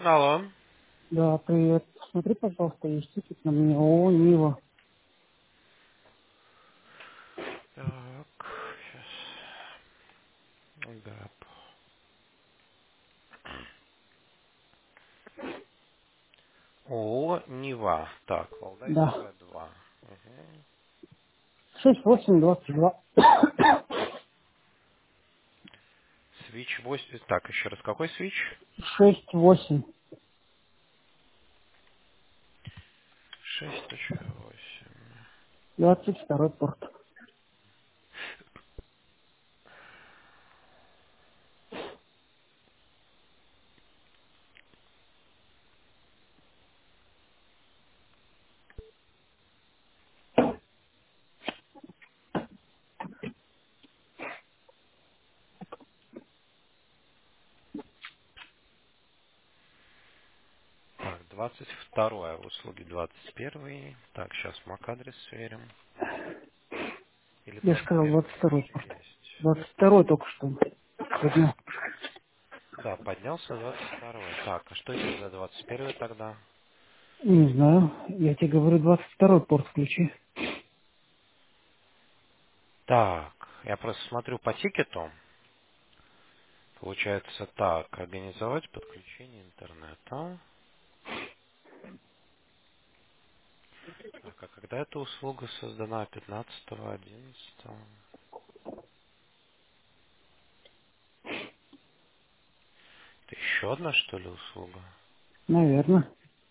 Алло. Да, привет. Смотри, пожалуйста, есть тикет на мне ООО «Нива». Так, сейчас. Да. ООО «Нева». Так, Да. Валдайская 2. Угу. 6822. Свич 8. Так, еще раз, какой свич? 68. 6.8. 22 порт. Так, 22. Услуги 21. Так, сейчас MAC-адрес сверим. Или Я двадцать сказал первый 22 еще порт. есть. 22 только что. Поднял. Да, поднялся 22. Так, а что это за 21 тогда? Не знаю. Я тебе говорю, 22 порт включи. Так, я просто смотрю по тикету. Получается так, организовать подключение интернета. Так, а когда эта услуга создана? 15.11. Это еще одна, что ли, услуга? Наверное.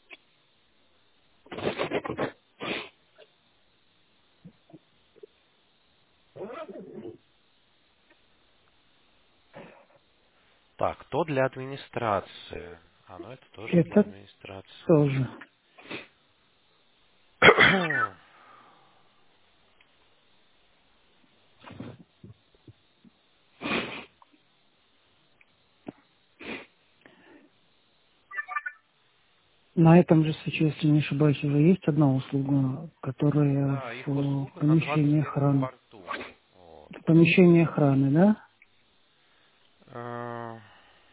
Так, то для администрации. А, ну это тоже для Это администрации. тоже. На этом же свече, если не ошибаюсь, уже есть одна услуга, которая Да, их в услуга на помещении 21 охраны. порту. Вот. В помещении охраны, да? Э,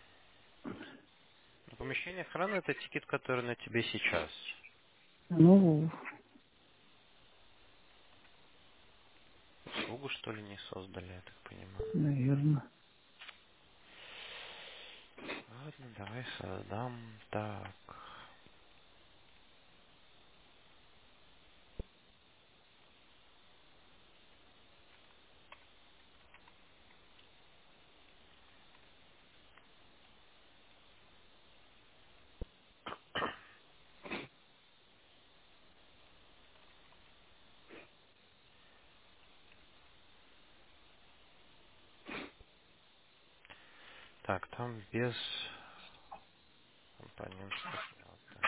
ну, помещение охраны это тикет, который на тебе сейчас. Ну, Услугу, что ли, не создали, я так понимаю. наверное. Ладно, давай создам. Так. Так, там без абонентской платы.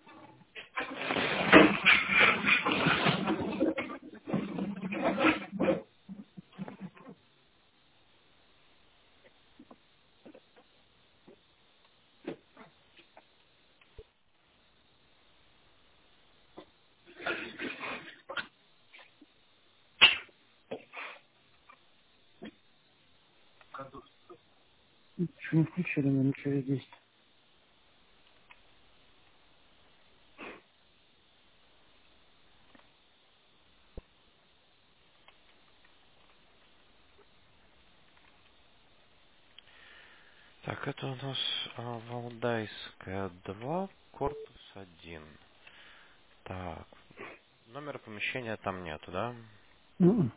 Почему не включили, наверное, через 10? Так, это у нас Валдайская 2, корпус 1. Так, номера помещения там нету, да? Мгм.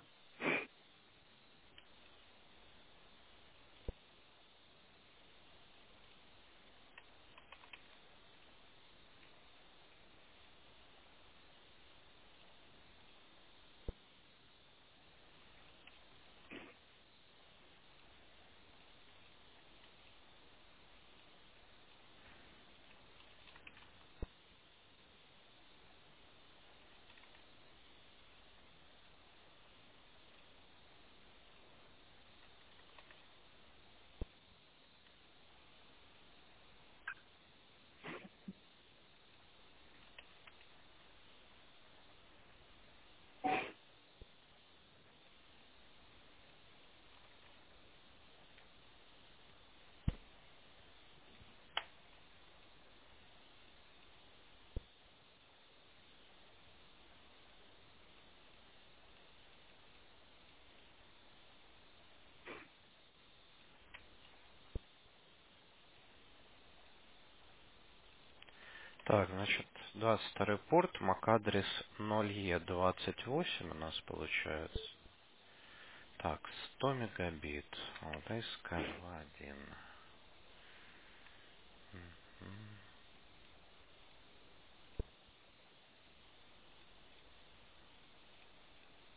Так, значит, 22 порт, MAC-адрес 0E28 у нас получается. Так, 100 мегабит. Вот, SKV1.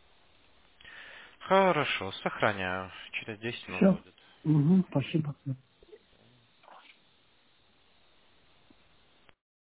Хорошо, сохраняю. Через 10 минут Все. будет. Угу, спасибо.